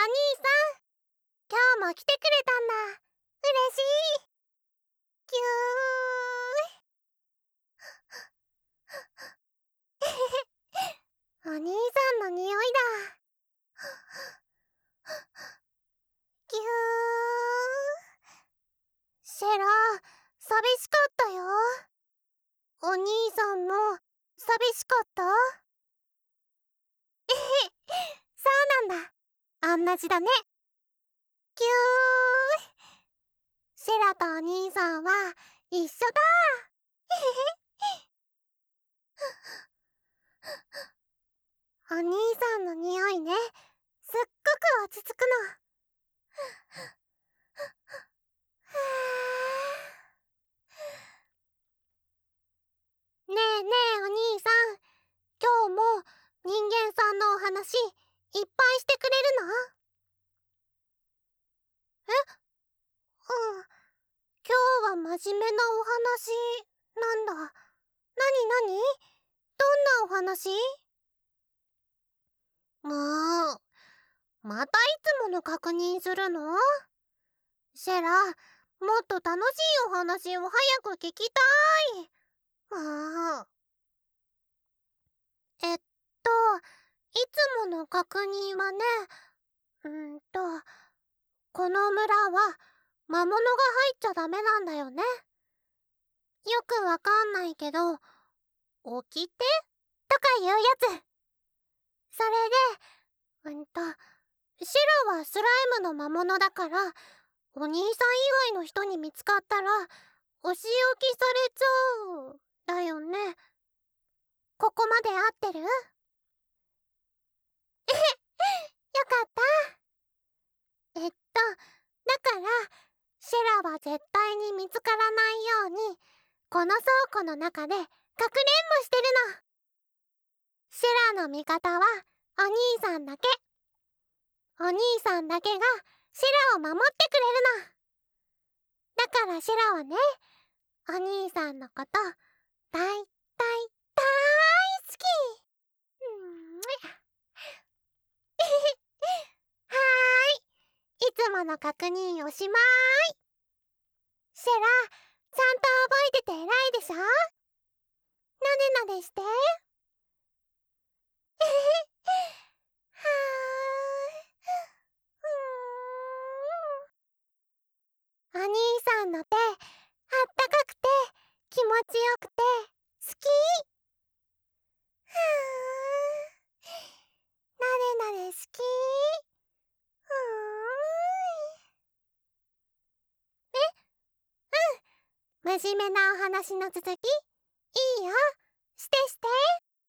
兄さん、今日も来てくれたんだ。嬉しい。ぎゅー。お兄さんの匂いだ。ぎゅー。シェラ、寂しかったよ。お兄さんも寂しかった？そうなんだ。同じだね。ぎゅー。シェラとお兄さんは一緒だ。お兄さんの匂いね、すっごく落ち着くの。ねえねえお兄さん、今日も人間さんのお話いっぱいしてくれるの？うん、今日は真面目なお話なんだ。なになに？どんなお話？もう、またいつもの確認するの？シェラ、もっと楽しいお話を早く聞きたい。もう。いつもの確認はね、この村は魔物が入っちゃダメなんだよね。よくわかんないけど、起きてとかいうやつ。それで、シェラはスライムの魔物だから、お兄さん以外の人に見つかったら、お仕置きされちゃう。だよね。ここまで合ってる？よかった。だから、シェラは絶対に見つからないように、この倉庫の中でかくれんぼしてるの。シェラの味方はお兄さんだけ。お兄さんだけがシェラを守ってくれるの。だからシェラはね、お兄さんのこと大大大好き。はーい、いつもの確認おしまーい。シェラ、ちゃんと覚えてて偉いでしょ？なでなでして。はーい。お兄さんの手、あったかくて、気持ちよくて、好き。なでなで好き。真面目なお話の続き、いいよ。してして。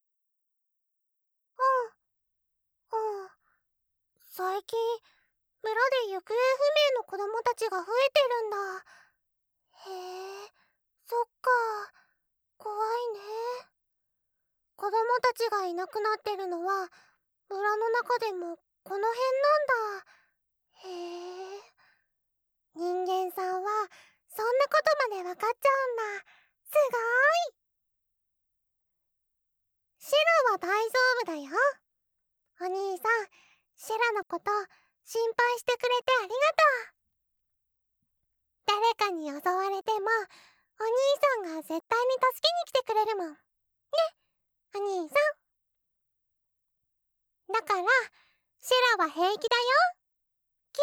うん。最近、村で行方不明の子供たちが増えてるんだ。へえ、そっか。怖いね。子供たちがいなくなってるのは、村の中でもこの辺なんだ。へえ。人間さんは、そんなことまでわかっちゃうんだ。すごーい。シェラは大丈夫だよ。お兄さん、シェラのこと心配してくれてありがとう。誰かに襲われても、お兄さんが絶対に助けに来てくれるもん。ね、お兄さん。だから、シェラは平気だよ。キ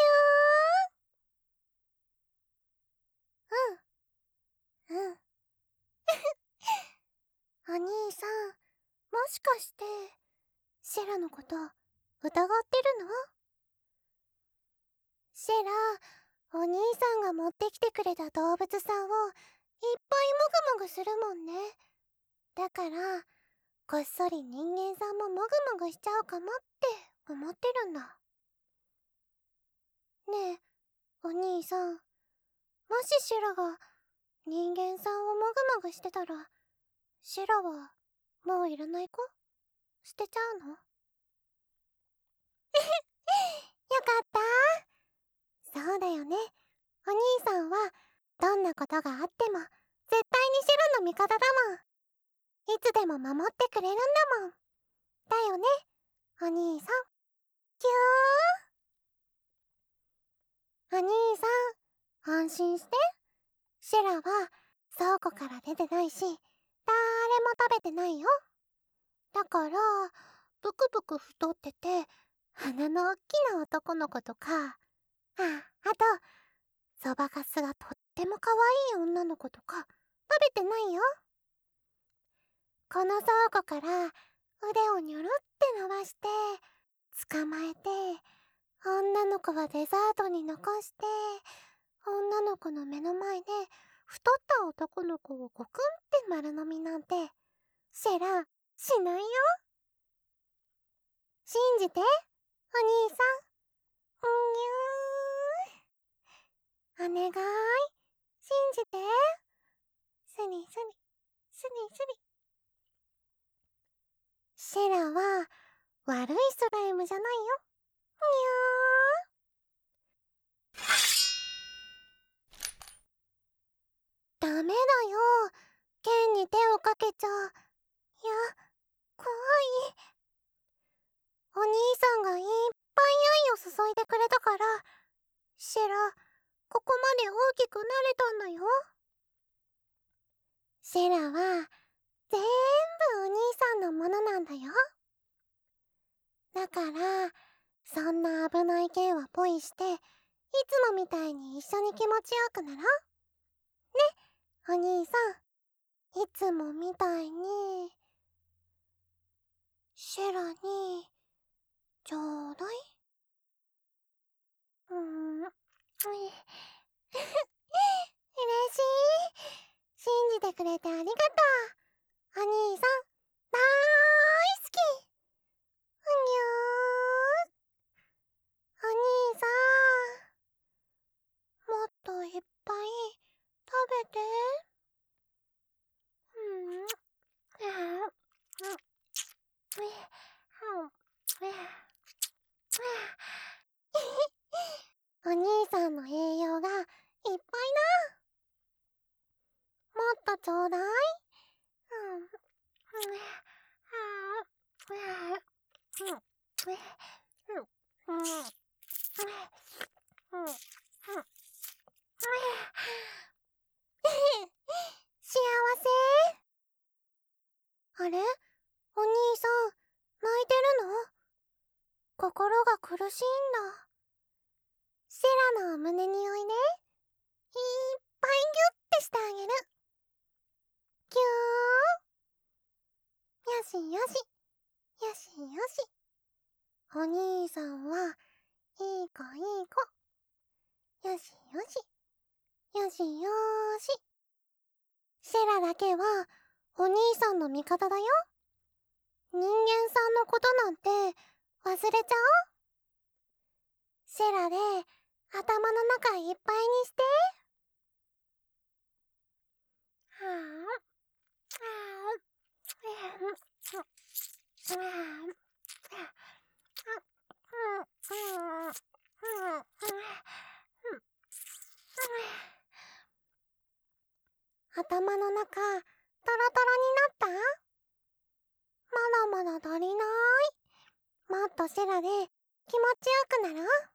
ューン。うん。お兄さん、もしかして、シェラのこと疑ってるの？シェラ、お兄さんが持ってきてくれた動物さんをいっぱいもぐもぐするもんね。だから、こっそり人間さんももぐもぐしちゃうかもって思ってるんだ。ねえ、お兄さん、もしシェラが人間さんをもぐもぐしてたら、シェラはもういらない子？捨てちゃうの？よかった。そうだよね。お兄さんはどんなことがあっても絶対にシェラの味方だもん。いつでも守ってくれるんだもん。だよね、お兄さん。キュー。 お兄さん、安心して。シェラは倉庫から出てないし、誰も食べてないよ。だから、ブクブク太ってて、鼻のおっきな男の子とか、あと、そばかすがとっても可愛い女の子とか、食べてないよ。この倉庫から腕をニョロって伸ばして、捕まえて、女の子はデザートに残して、女の子の目の前で太った男の子をゴクンって丸飲みなんて、シェラ、しないよ。信じて、お兄さん。お願い。信じて。スリスリ、スリスリ。シェラは悪いスライムじゃないよ。ダメだよ。剣に手をかけちゃ。怖い。お兄さんがいっぱい愛を注いでくれたから、シェラ、ここまで大きくなれたんだよ。シェラは全部お兄さんのものなんだよ。だから、そんな危ない剣はポイして、いつもみたいに一緒に気持ちよくなろう。ね、お兄さん。いつもみたいに、シェラに、ちょうだい。嬉しい。信じてくれてありがとう。お兄さん、だーい好き。うにゅー。お兄さん、もっといっぱい食べて。お兄さんの栄養がいっぱいな。もっとちょうだい。幸せ。あれ、お兄さん、泣いてるの？心が苦しいんだ。シェラのお胸においで。いっぱいギュッてしてあげる。ぎゅー。よしよし。よしよし。お兄さんはいい子いい子。よしよし。よしよーし。シェラだけはお兄さんの味方だよ。人間さんのことなんて忘れちゃおう。シェラで頭の中いっぱいにして。頭の中、トロトロになった？まだまだ足りない。もっとシェラで気持ちよくなろう。